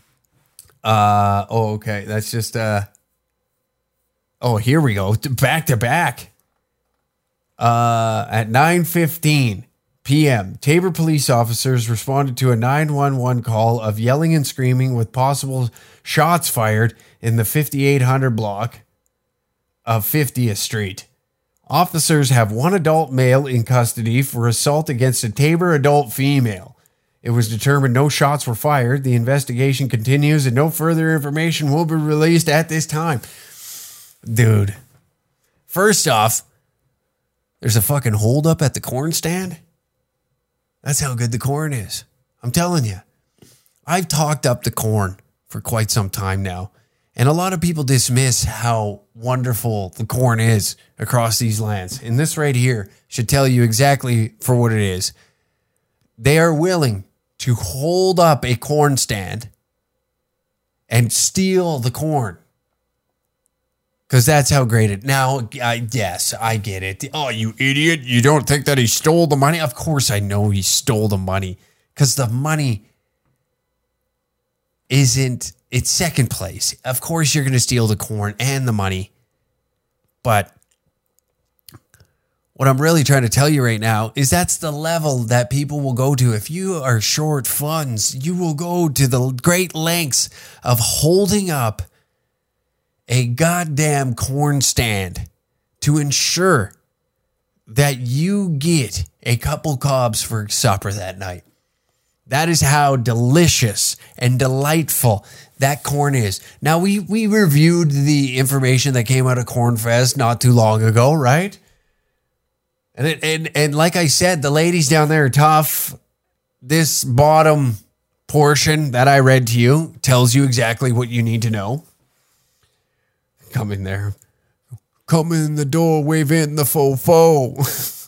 Okay. That's just. Here we go. Back to back. At 9:15 p.m., Tabor police officers responded to a 911 call of yelling and screaming with possible shots fired in the 5800 block of 50th Street. Officers have one adult male in custody for assault against a Tabor adult female. It was determined no shots were fired. The investigation continues and no further information will be released at this time. Dude, first off, there's a fucking holdup at the corn stand. That's how good the corn is. I'm telling you. I've talked up the corn for quite some time now. And a lot of people dismiss how wonderful the corn is across these lands. And this right here should tell you exactly for what it is. They are willing to hold up a corn stand and steal the corn. Because that's how great it. Now, yes, I get it. Oh, you idiot. You don't think that he stole the money? Of course I know he stole the money. Because the money it's second place. Of course you're going to steal the corn and the money. But what I'm really trying to tell you right now is that's the level that people will go to. If you are short funds, you will go to the great lengths of holding up a goddamn corn stand to ensure that you get a couple cobs for supper that night. That is how delicious and delightful that corn is. Now, we reviewed the information that came out of Cornfest not too long ago, right? And like I said, the ladies down there are tough. This bottom portion that I read to you tells you exactly what you need to know. Come in there. Come in the door, wave in the fofo.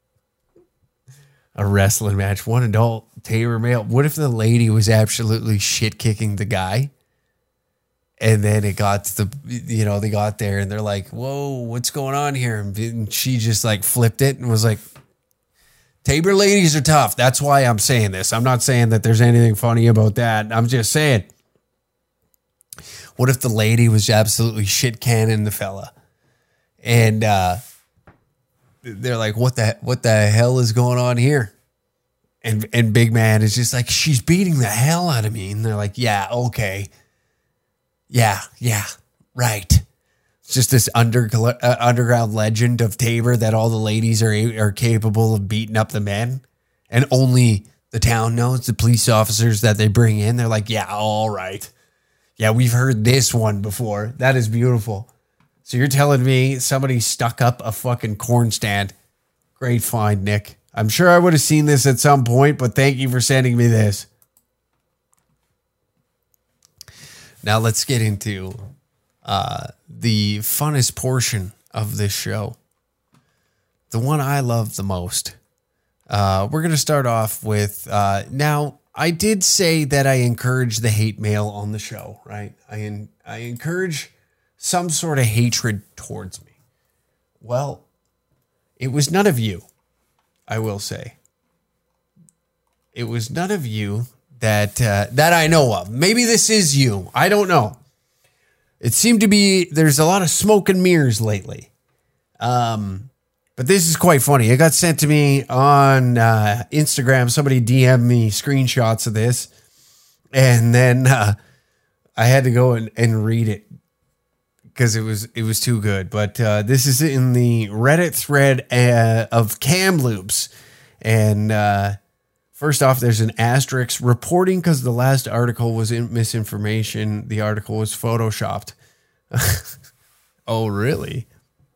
A wrestling match. One adult Tabor male. What if the lady was absolutely shit kicking the guy? And then it got to they got there and they're like, whoa, what's going on here? And she just like flipped it and was like, Tabor ladies are tough. That's why I'm saying this. I'm not saying that there's anything funny about that. I'm just saying. What if the lady was absolutely shit canning the fella? And they're like, what the hell is going on here? And Big Man is just like, she's beating the hell out of me. And they're like, yeah, okay. Yeah, right. It's just this underground legend of Tabor that all the ladies are capable of beating up the men, and only the town knows. The police officers that they bring in, they're like, yeah, all right. Yeah, we've heard this one before. That is beautiful. So you're telling me somebody stuck up a fucking corn stand. Great find, Nick. I'm sure I would have seen this at some point, but thank you for sending me this. Now let's get into the funnest portion of this show. The one I love the most. We're going to start off with, now I did say that I encourage the hate mail on the show, right? I encourage some sort of hatred towards me. Well, it was none of you, I will say. It was none of you that I know of. Maybe this is you. I don't know. It seemed to be, there's a lot of smoke and mirrors lately. But this is quite funny. It got sent to me on Instagram. Somebody DM'd me screenshots of this. And then I had to go and read it because it was too good. But this is in the Reddit thread of Kamloops. And first off, there's an asterisk reporting because the last article was misinformation. The article was photoshopped. Oh, really?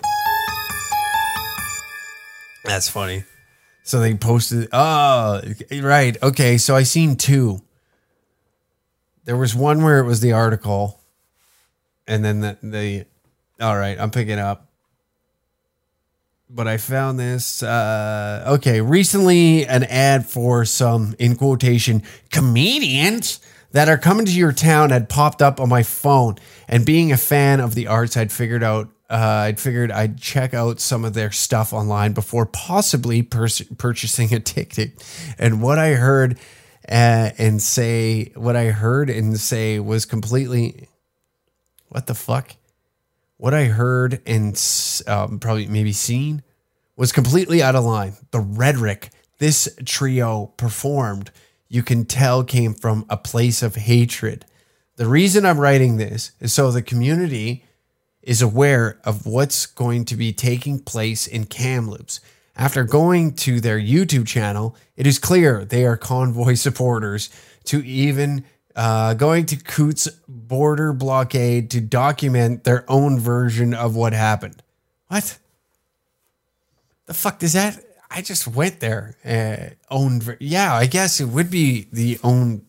That's funny. So they posted. Oh, right. Okay. So I seen two. There was one where it was the article. And then the all right. I'm picking up. But I found this. Okay. Recently, an ad for some, in quotation, comedians that are coming to your town had popped up on my phone. And being a fan of the arts, I'd figured I'd check out some of their stuff online before possibly purchasing a ticket. And what I heard and say was completely, what the fuck? What I heard and probably maybe seen was completely out of line. The rhetoric this trio performed, you can tell, came from a place of hatred. The reason I'm writing this is so the community is aware of what's going to be taking place in Kamloops. After going to their YouTube channel, it is clear they are convoy supporters, to even going to Coots border blockade to document their own version of what happened. What? The fuck does that? I just went there. Yeah, I guess it would be the own.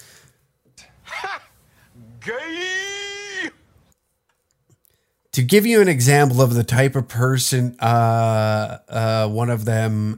Gay. To give you an example of the type of person, one of them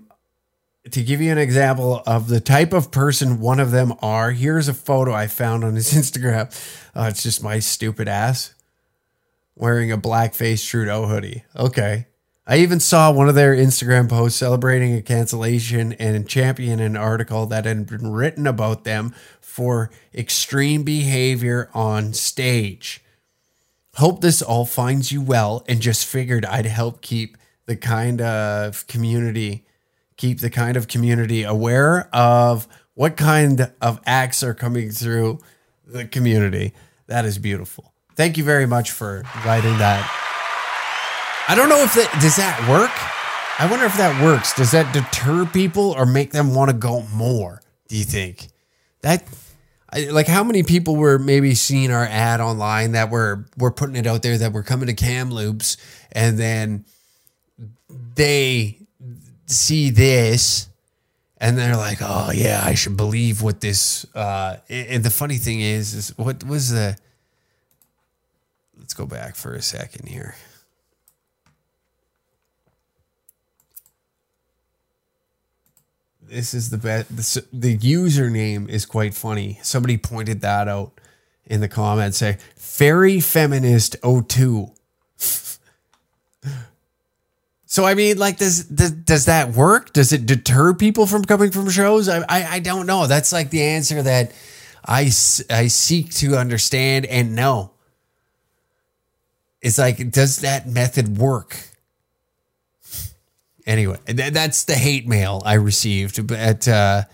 are, here's a photo I found on his Instagram. It's just my stupid ass wearing a blackface Trudeau hoodie. Okay. I even saw one of their Instagram posts celebrating a cancellation and championing an article that had been written about them for extreme behavior on stage. Hope this all finds you well, and just figured I'd help keep the kind of community aware of what kind of acts are coming through the community. That is beautiful. Thank you very much for writing that. I don't know if does that work? I wonder if that works. Does that deter people or make them want to go more? Do you think like how many people were maybe seeing our ad online that we're putting it out there that we're coming to Kamloops, and then they see this and they're like, oh yeah, I should believe what this, and the funny thing is what was let's go back for a second here. This is the best. The username is quite funny. Somebody pointed that out in the comments. Say, Fairy Feminist 02. So, I mean, like, does that work? Does it deter people from coming from shows? I don't know. That's like the answer that I seek to understand and know. It's like, does that method work? Anyway, that's the hate mail I received. But the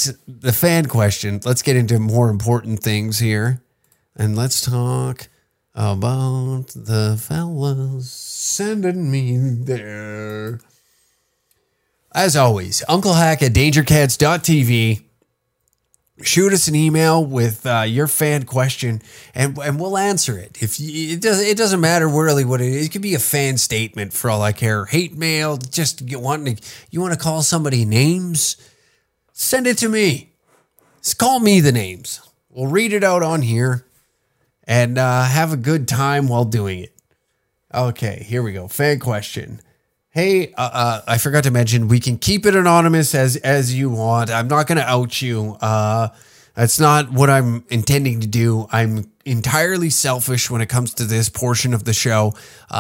fan question. Let's get into more important things here, and let's talk about the fellas sending me there. As always, UncleHack at DangerCats.tv. Shoot us an email with your fan question, and we'll answer it. It doesn't matter really what it is. It could be a fan statement for all I care. Hate mail, just you want to call somebody names, send it to me. Just call me the names. We'll read it out on here and have a good time while doing it. Okay, here we go. Fan question. Hey, I forgot to mention, we can keep it anonymous as you want. I'm not going to out you. That's not what I'm intending to do. I'm entirely selfish when it comes to this portion of the show.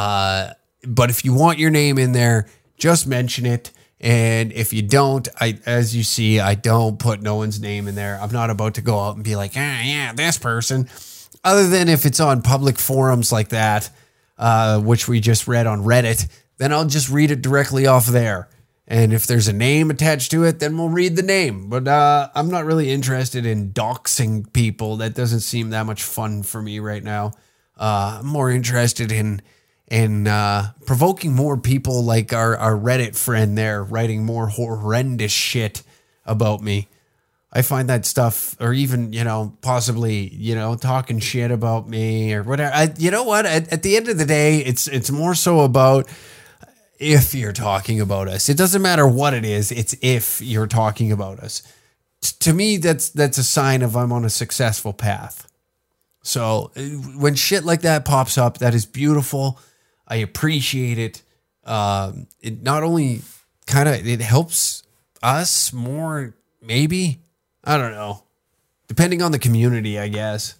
But if you want your name in there, just mention it. And if you don't, as you see, I don't put no one's name in there. I'm not about to go out and be like, yeah, this person. Other than if it's on public forums like that, which we just read on Reddit, then I'll just read it directly off there. And if there's a name attached to it, then we'll read the name. But I'm not really interested in doxing people. That doesn't seem that much fun for me right now. I'm more interested in provoking more people like our Reddit friend there, writing more horrendous shit about me. I find that stuff, or even, possibly, talking shit about me or whatever. You know what? At the end of the day, it's more so about if you're talking about us. It doesn't matter what it is. It's if you're talking about us. To me, that's a sign of I'm on a successful path. So when shit like that pops up, that is beautiful. I appreciate it. It not only it helps us more, maybe. I don't know. Depending on the community, I guess.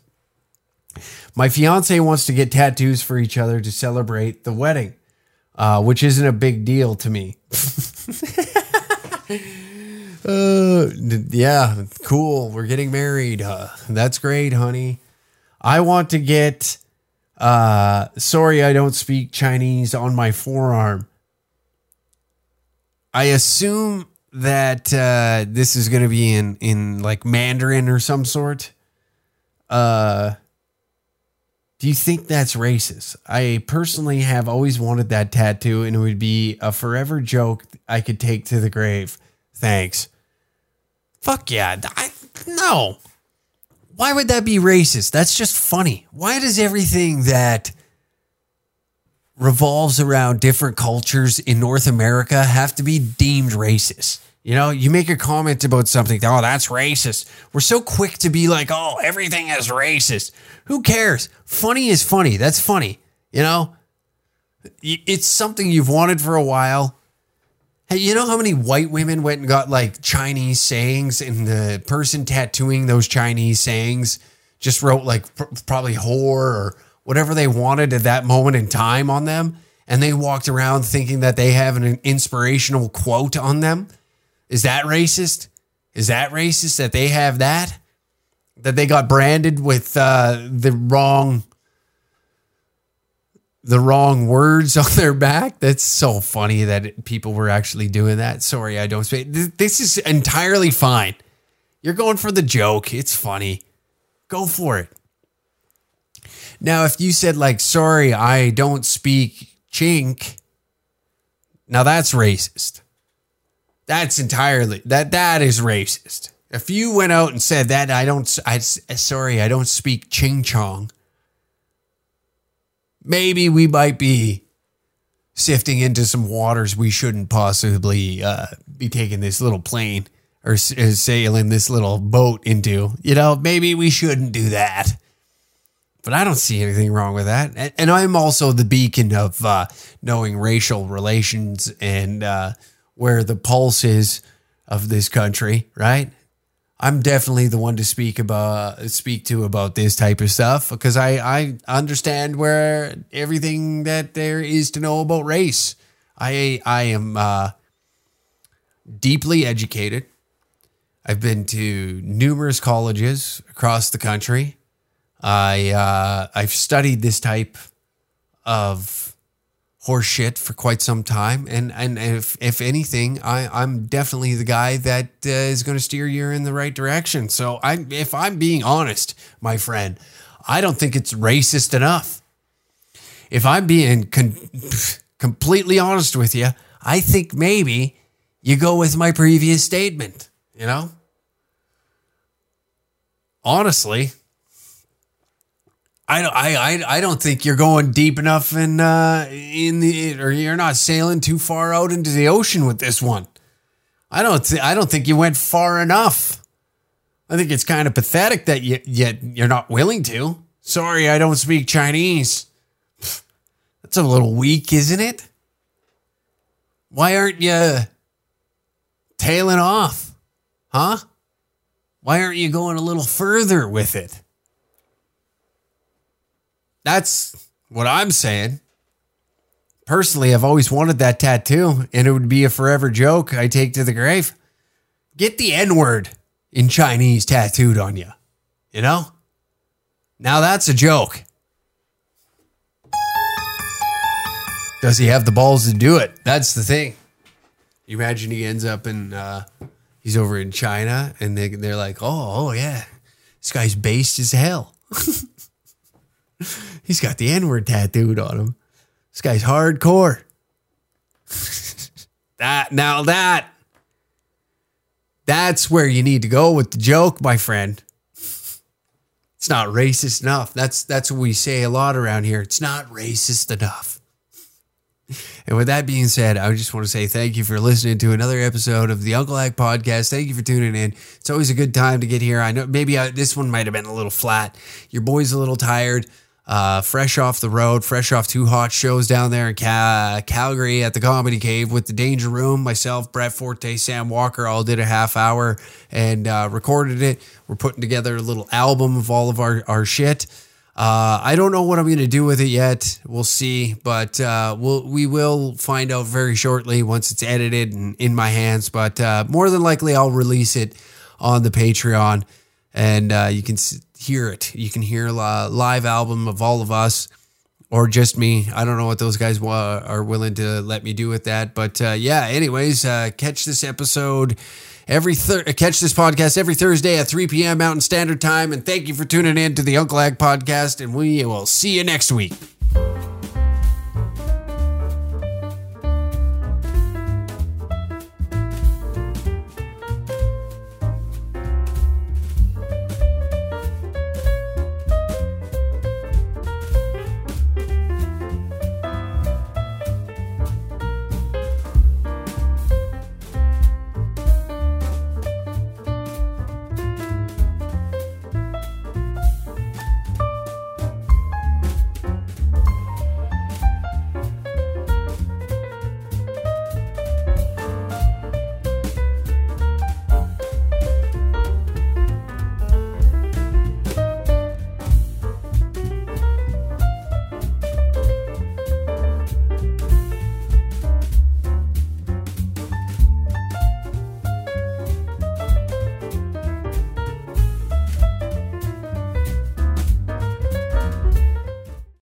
My fiance wants to get tattoos for each other to celebrate the wedding. Which isn't a big deal to me. Yeah, cool. We're getting married. That's great, honey. I want to get, sorry, I don't speak Chinese on my forearm. I assume that this is going to be in like Mandarin or some sort. Do you think that's racist? I personally have always wanted that tattoo, and it would be a forever joke I could take to the grave. Thanks. Fuck yeah. No. Why would that be racist? That's just funny. Why does everything that revolves around different cultures in North America have to be deemed racist? You make a comment about something. Oh, that's racist. We're so quick to be like, oh, everything is racist. Who cares? Funny is funny. That's funny. It's something you've wanted for a while. Hey, you know how many white women went and got like Chinese sayings, and the person tattooing those Chinese sayings just wrote like probably whore or whatever they wanted at that moment in time on them. And they walked around thinking that they have an inspirational quote on them. Is that racist? Is that racist that they have that? That they got branded with the wrong words on their back? That's so funny that people were actually doing that. Sorry, I don't speak. This is entirely fine. You're going for the joke. It's funny. Go for it. Now, if you said like, sorry, I don't speak chink. Now that's racist. That's entirely, that is racist. If you went out and said that, I don't speak ching chong. Maybe we might be sifting into some waters we shouldn't possibly be taking this little plane or sailing this little boat into. Maybe we shouldn't do that. But I don't see anything wrong with that. And I'm also the beacon of knowing racial relations and where the pulse is of this country, right? I'm definitely the one to speak to about this type of stuff because I understand where everything that there is to know about race. I am deeply educated. I've been to numerous colleges across the country. I've studied this type of horse shit for quite some time, and if anything, I'm definitely the guy that is going to steer you in the right direction. So if I'm being honest, my friend, I don't think it's racist enough. if I'm being completely honest with you, I think maybe you go with my previous statement, you know? Honestly, I don't think you're going deep enough or you're not sailing too far out into the ocean with this one. I don't think you went far enough. I think it's kind of pathetic that you're not willing to. Sorry, I don't speak Chinese. That's a little weak, isn't it? Why aren't you tailing off? Huh? Why aren't you going a little further with it? That's what I'm saying. Personally, I've always wanted that tattoo, and it would be a forever joke I take to the grave. Get the N-word in Chinese tattooed on you. You know? Now that's a joke. Does he have the balls to do it? That's the thing. You imagine he ends up he's over in China, and they're like, oh yeah, this guy's based as hell. He's got the N-word tattooed on him. This guy's hardcore. That's where you need to go with the joke, my friend. It's not racist enough. That's what we say a lot around here. It's not racist enough. And with that being said, I just want to say thank you for listening to another episode of the Uncle Hack Podcast. Thank you for tuning in. It's always a good time to get here. I know maybe this one might have been a little flat. Your boy's a little tired. Fresh off the road, fresh off 2 hot shows down there in Calgary at the Comedy Cave with the Danger Room. Myself, Brett Forte, Sam Walker all did a half hour and recorded it. We're putting together a little album of all of our shit. I don't know what I'm going to do with it yet. We'll see, but we will find out very shortly once it's edited and in my hands. But more than likely, I'll release it on the Patreon, and you can hear it. You can hear a live album of all of us, or just me. I don't know what those guys are willing to let me do with that. But yeah, anyways, catch this podcast every Thursday at 3 p.m. Mountain Standard Time. And thank you for tuning in to the Uncle Hack Podcast, and we will see you next week.